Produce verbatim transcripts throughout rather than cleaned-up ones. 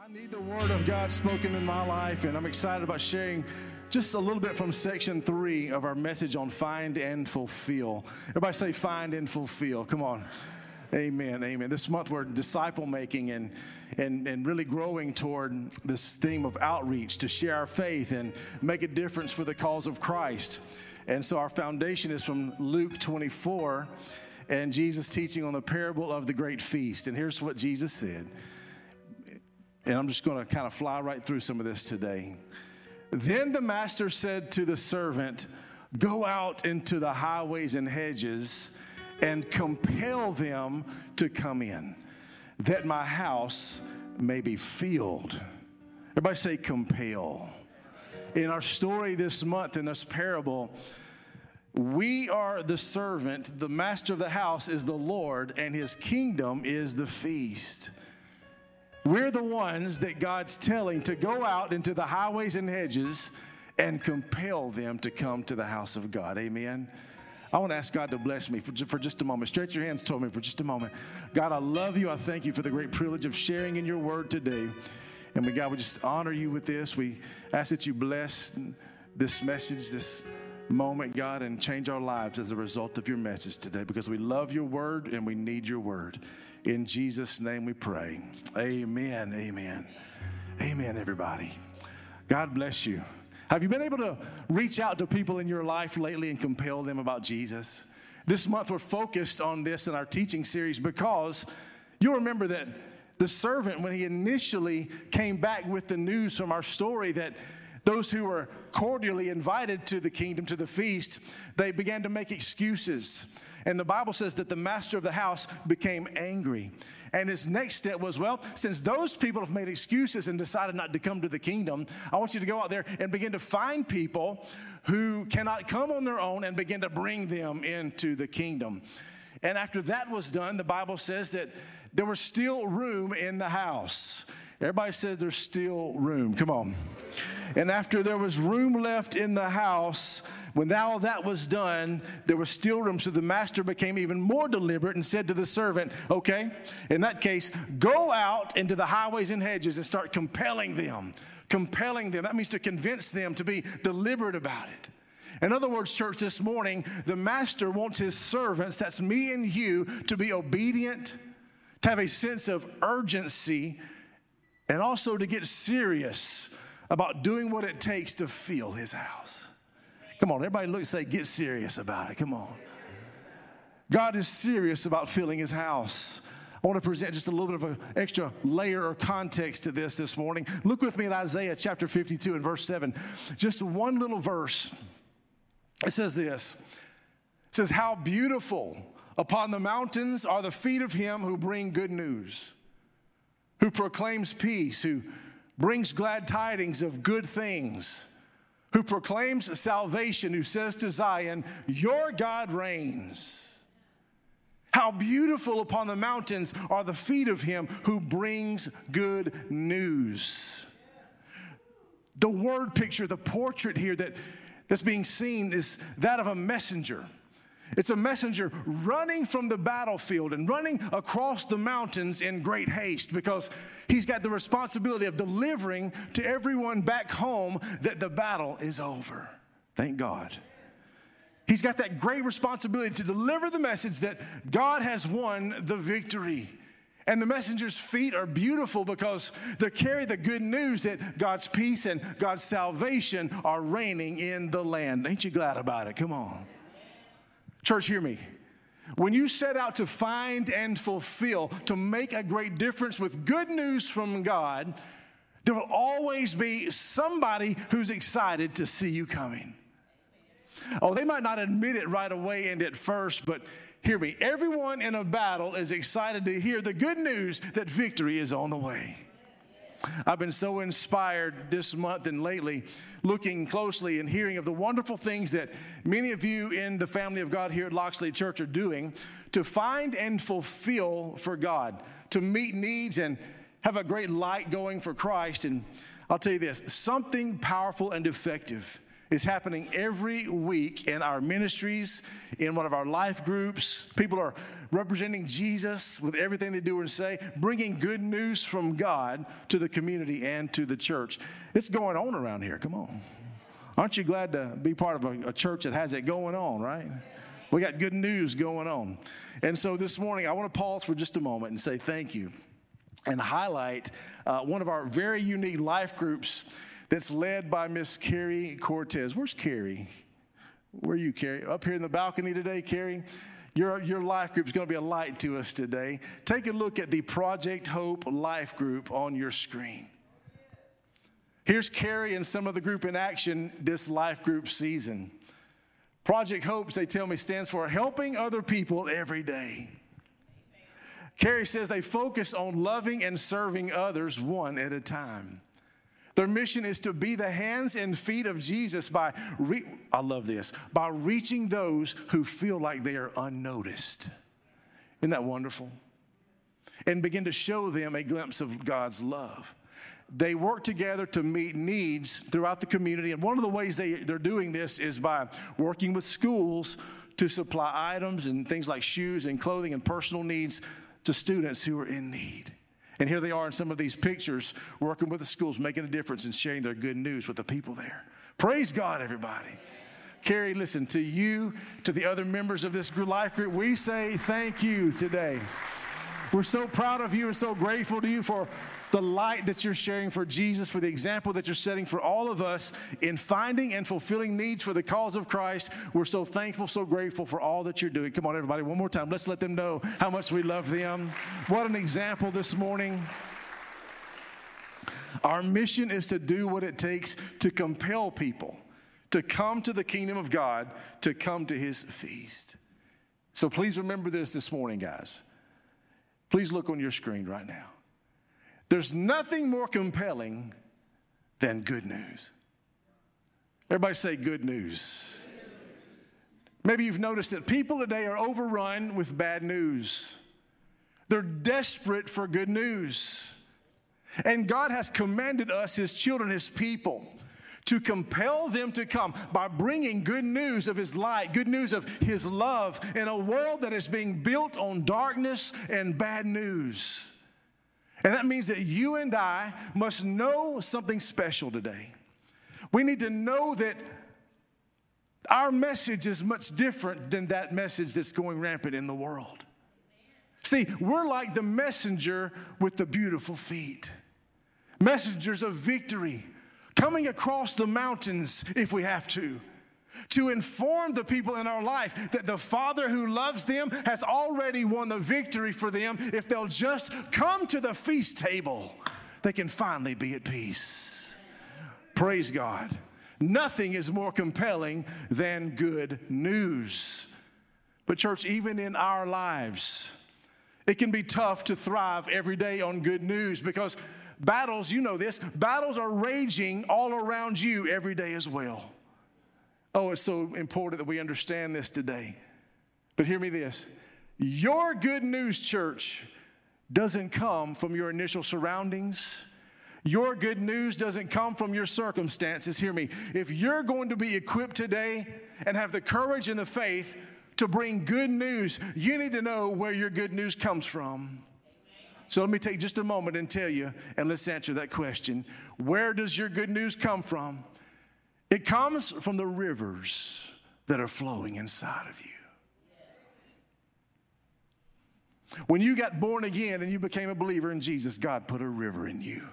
I need the word of God spoken in my life, and I'm excited about sharing just a little bit from section three of our message on find and fulfill. Everybody say find and fulfill. Come on. Amen, amen. This month we're disciple making and, and, and really growing toward this theme of outreach to share our faith and make a difference for the cause of Christ. And so our foundation is from Luke twenty-four and Jesus teaching on the parable of the great feast. And here's what Jesus said. And I'm just going to kind of fly right through some of this today. Then the master said to the servant, go out into the highways and hedges and compel them to come in, that my house may be filled. Everybody say compel. In our story this month, in this parable, we are the servant. The master of the house is the Lord, and his kingdom is the feast. We're the ones that God's telling to go out into the highways and hedges and compel them to come to the house of God. Amen. I want to ask God to bless me for, for just a moment. Stretch your hands toward me for just a moment. God, I love you. I thank you for the great privilege of sharing in your word today. And we, God, we just honor you with this. We ask that you bless this message, this moment, God, and change our lives as a result of your message today, because we love your word and we need your word. In Jesus' name we pray. Amen, amen. Amen, everybody. God bless you. Have you been able to reach out to people in your life lately and compel them about Jesus? This month we're focused on this in our teaching series because you'll remember that the servant, when he initially came back with the news from our story that those who were cordially invited to the kingdom, to the feast, they began to make excuses. And the Bible says that the master of the house became angry. And his next step was, well, since those people have made excuses and decided not to come to the kingdom, I want you to go out there and begin to find people who cannot come on their own and begin to bring them into the kingdom. And after that was done, the Bible says that there was still room in the house. Everybody says there's still room. Come on. And after there was room left in the house, when all that was done, there was still room. So the master became even more deliberate and said to the servant, okay, in that case, go out into the highways and hedges and start compelling them. Compelling them. That means to convince them, to be deliberate about it. In other words, church, this morning, the master wants his servants, that's me and you, to be obedient, to have a sense of urgency, and also to get serious about doing what it takes to fill his house. Come on, everybody look and say, get serious about it. Come on. God is serious about filling his house. I want to present just a little bit of an extra layer or context to this this morning. Look with me at Isaiah chapter fifty-two and verse seven. Just one little verse. It says this. It says, how beautiful upon the mountains are the feet of him who bring good news, who proclaims peace, who brings glad tidings of good things, who proclaims salvation, who says to Zion, your God reigns. How beautiful upon the mountains are the feet of him who brings good news. The word picture, the portrait here that, that's being seen is that of a messenger. It's a messenger running from the battlefield and running across the mountains in great haste because he's got the responsibility of delivering to everyone back home that the battle is over. Thank God. He's got that great responsibility to deliver the message that God has won the victory. And the messenger's feet are beautiful because they carry the good news that God's peace and God's salvation are reigning in the land. Ain't you glad about it? Come on. Church, hear me. When you set out to find and fulfill, to make a great difference with good news from God, there will always be somebody who's excited to see you coming. Oh, they might not admit it right away and at first, but hear me. Everyone in a battle is excited to hear the good news that victory is on the way. I've been so inspired this month and lately, looking closely and hearing of the wonderful things that many of you in the family of God here at Loxley Church are doing to find and fulfill for God, to meet needs and have a great light going for Christ. And I'll tell you this, something powerful and effective is happening every week in our ministries, in one of our life groups. People are representing Jesus with everything they do and say, bringing good news from God to the community and to the church. It's going on around here. Come on. Aren't you glad to be part of a, a church that has it going on, right? We got good news going on. And so this morning, I want to pause for just a moment and say thank you and highlight uh, one of our very unique life groups that's led by Miss Carrie Cortez. Where's Carrie? Where are you, Carrie? Up here in the balcony today, Carrie? Your, your life group is going to be a light to us today. Take a look at the Project Hope life group on your screen. Here's Carrie and some of the group in action this life group season. Project Hope, they tell me, stands for helping other people every day. Carrie says they focus on loving and serving others one at a time. Their mission is to be the hands and feet of Jesus by, re- I love this, by reaching those who feel like they are unnoticed. Isn't that wonderful? And begin to show them a glimpse of God's love. They work together to meet needs throughout the community. And one of the ways they, they're doing this is by working with schools to supply items and things like shoes and clothing and personal needs to students who are in need. And here they are in some of these pictures, working with the schools, making a difference and sharing their good news with the people there. Praise God, everybody. Carrie, listen, to you, to the other members of this life group, we say thank you today. We're so proud of you and so grateful to you for the light that you're sharing for Jesus, for the example that you're setting for all of us in finding and fulfilling needs for the cause of Christ. We're so thankful, so grateful for all that you're doing. Come on, everybody, one more time. Let's let them know how much we love them. What an example this morning. Our mission is to do what it takes to compel people to come to the kingdom of God, to come to his feast. So please remember this this morning, guys. Please look on your screen right now. There's nothing more compelling than good news. Everybody say good news. Maybe you've noticed that people today are overrun with bad news. They're desperate for good news. And God has commanded us, his children, his people, to compel them to come by bringing good news of his light, good news of his love in a world that is being built on darkness and bad news. And that means that you and I must know something special today. We need to know that our message is much different than that message that's going rampant in the world. See, we're like the messenger with the beautiful feet. Messengers of victory, coming across the mountains if we have to, to inform the people in our life that the Father who loves them has already won the victory for them. If they'll just come to the feast table, they can finally be at peace. Praise God. Nothing is more compelling than good news. But church, even in our lives, it can be tough to thrive every day on good news because battles, you know this, battles are raging all around you every day as well. Oh, it's so important that we understand this today. But hear me this. Your good news, church, doesn't come from your initial surroundings. Your good news doesn't come from your circumstances. Hear me. If you're going to be equipped today and have the courage and the faith to bring good news, you need to know where your good news comes from. So let me take just a moment and tell you, and let's answer that question. Where does your good news come from? It comes from the rivers that are flowing inside of you. When you got born again and you became a believer in Jesus, God put a river in you.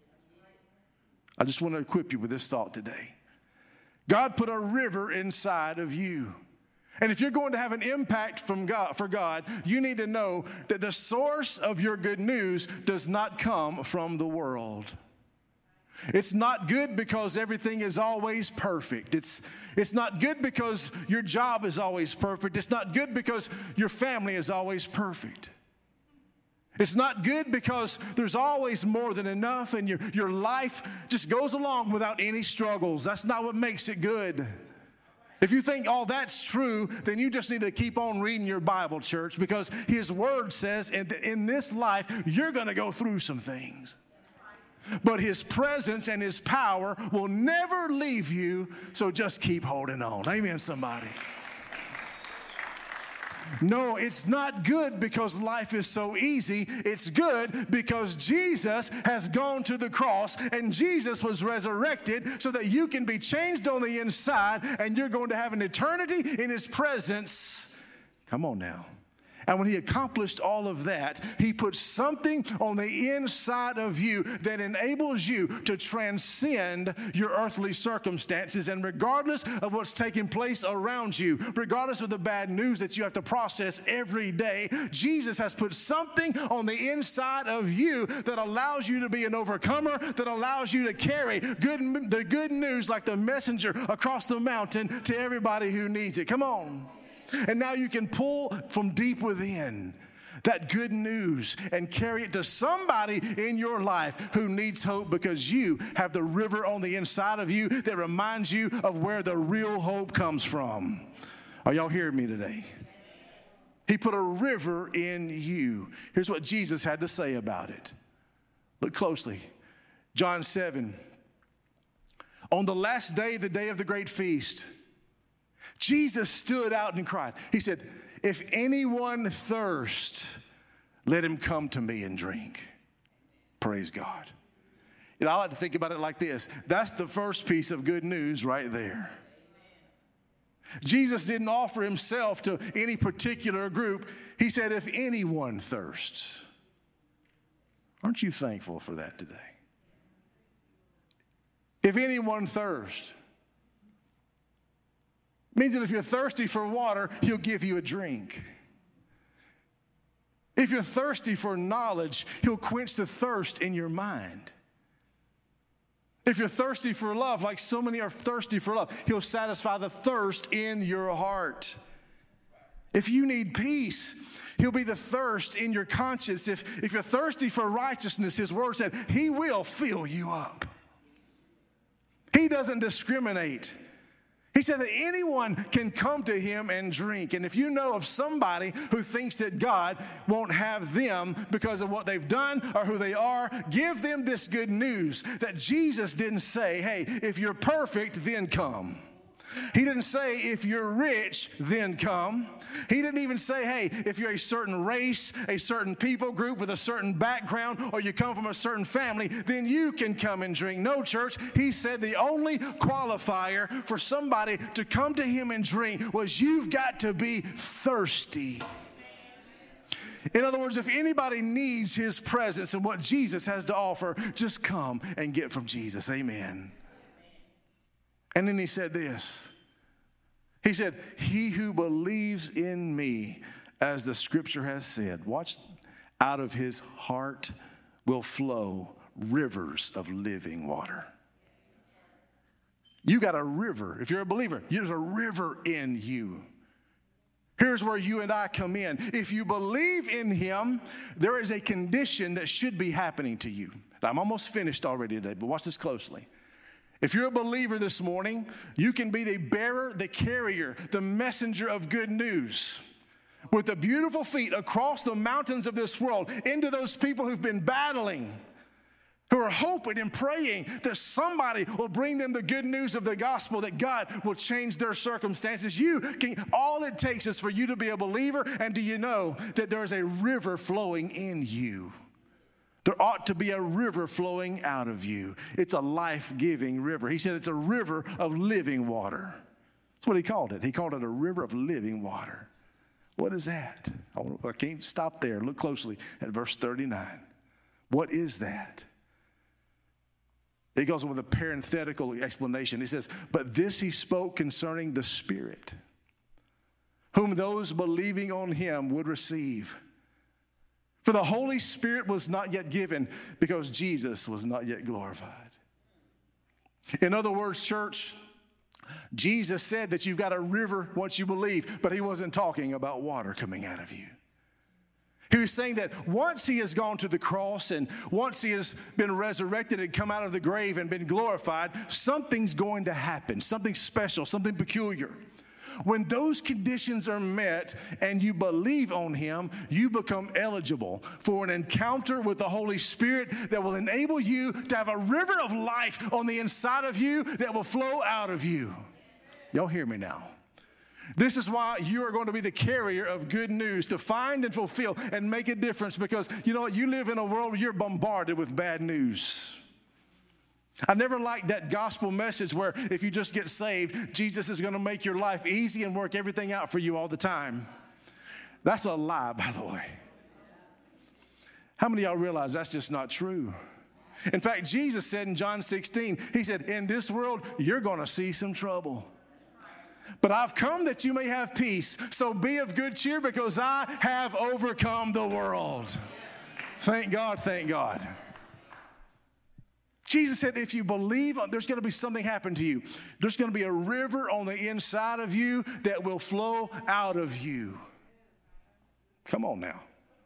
I just want to equip you with this thought today. God put a river inside of you. And if you're going to have an impact from God, for God, you need to know that the source of your good news does not come from the world. It's not good because everything is always perfect. It's, it's not good because your job is always perfect. It's not good because your family is always perfect. It's not good because there's always more than enough and your, your life just goes along without any struggles. That's not what makes it good. If you think all that's true, then you just need to keep on reading your Bible, church, because his word says in, in this life, you're going to go through some things. but his presence and his power will never leave you, so just keep holding on. Amen, somebody. No, it's not good because life is so easy. It's good because Jesus has gone to the cross and Jesus was resurrected so that you can be changed on the inside and you're going to have an eternity in his presence. Come on now. And when he accomplished all of that, he put something on the inside of you that enables you to transcend your earthly circumstances. And regardless of what's taking place around you, regardless of the bad news that you have to process every day, Jesus has put something on the inside of you that allows you to be an overcomer, that allows you to carry good, the good news like the messenger across the mountain to everybody who needs it. Come on. And now you can pull from deep within that good news and carry it to somebody in your life who needs hope, because you have the river on the inside of you that reminds you of where the real hope comes from. Are y'all hearing me today? He put a river in you. Here's what Jesus had to say about it. Look closely. John seven. On the last day, the day of the great feast, Jesus stood out and cried. He said, if anyone thirst, let him come to me and drink. Praise God. You know, I like to think about it like this. That's the first piece of good news right there. Jesus didn't offer himself to any particular group. He said, if anyone thirsts. Aren't you thankful for that today? If anyone thirsts. Means that if you're thirsty for water, he'll give you a drink. If you're thirsty for knowledge, he'll quench the thirst in your mind. If you're thirsty for love, like so many are thirsty for love, he'll satisfy the thirst in your heart. If you need peace, he'll be the thirst in your conscience. If, if you're thirsty for righteousness, his word said, he will fill you up. He doesn't discriminate. He said that anyone can come to him and drink. And if you know of somebody who thinks that God won't have them because of what they've done or who they are, give them this good news that Jesus didn't say, hey, if you're perfect, then come. He didn't say, if you're rich, then come. He didn't even say, hey, if you're a certain race, a certain people group with a certain background, or you come from a certain family, then you can come and drink. No, church, he said the only qualifier for somebody to come to him and drink was you've got to be thirsty. In other words, if anybody needs his presence and what Jesus has to offer, just come and get from Jesus. Amen. And then he said this. He said, he who believes in me, as the scripture has said, watch, out of his heart will flow rivers of living water. You got a river. If you're a believer, there's a river in you. Here's where you and I come in. If you believe in him, there is a condition that should be happening to you. I'm almost finished already today, but watch this closely. If you're a believer this morning, you can be the bearer, the carrier, the messenger of good news with the beautiful feet across the mountains of this world into those people who've been battling, who are hoping and praying that somebody will bring them the good news of the gospel, that God will change their circumstances. You can, all it takes is for you to be a believer, and do you know that there is a river flowing in you? There ought to be a river flowing out of you. It's a life-giving river. He said it's a river of living water. That's what he called it. He called it a river of living water. What is that? I can't stop there. Look closely at verse thirty-nine. What is that? He goes on with a parenthetical explanation. He says, but this he spoke concerning the Spirit, whom those believing on him would receive. For the Holy Spirit was not yet given because Jesus was not yet glorified. In other words, church, Jesus said that you've got a river once you believe, but he wasn't talking about water coming out of you. He was saying that once he has gone to the cross and once he has been resurrected and come out of the grave and been glorified, something's going to happen, something special, something peculiar. When those conditions are met and you believe on him, you become eligible for an encounter with the Holy Spirit that will enable you to have a river of life on the inside of you that will flow out of you. Y'all hear me now? This is why you are going to be the carrier of good news to find and fulfill and make a difference, because you know what? You live in a world where you're bombarded with bad news. I never liked that gospel message where if you just get saved, Jesus is going to make your life easy and work everything out for you all the time. That's a lie, by the way. How many of y'all realize that's just not true? In fact, Jesus said in John sixteen, he said, in this world, you're going to see some trouble. But I've come that you may have peace. So be of good cheer, because I have overcome the world. Thank God, thank God. Jesus said, if you believe, there's going to be something happen to you. There's going to be a river on the inside of you that will flow out of you. Come on now.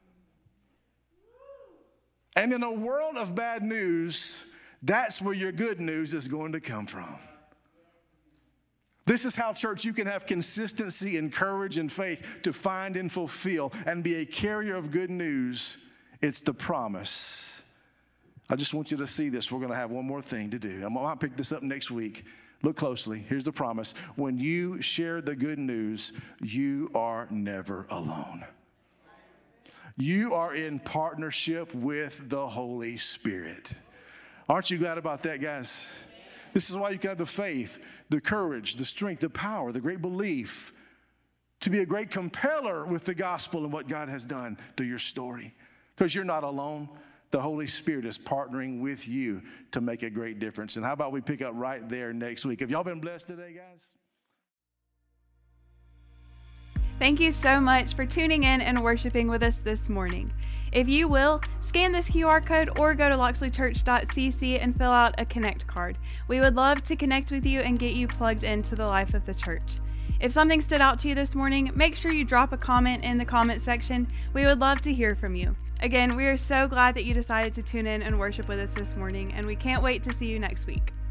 And in a world of bad news, that's where your good news is going to come from. This is how, church, you can have consistency and courage and faith to find and fulfill and be a carrier of good news. It's the promise. I just want you to see this. We're going to have one more thing to do. I might pick this up next week. Look closely. Here's the promise. When you share the good news, you are never alone. You are in partnership with the Holy Spirit. Aren't you glad about that, guys? This is why you can have the faith, the courage, the strength, the power, the great belief to be a great compeller with the gospel and what God has done through your story. Because you're not alone. The Holy Spirit is partnering with you to make a great difference. And how about we pick up right there next week? Have y'all been blessed today, guys? Thank you so much for tuning in and worshiping with us this morning. If you will, scan this Q R code or go to loxley church dot c c and fill out a Connect card. We would love to connect with you and get you plugged into the life of the church. If something stood out to you this morning, make sure you drop a comment in the comment section. We would love to hear from you. Again, we are so glad that you decided to tune in and worship with us this morning, and we can't wait to see you next week.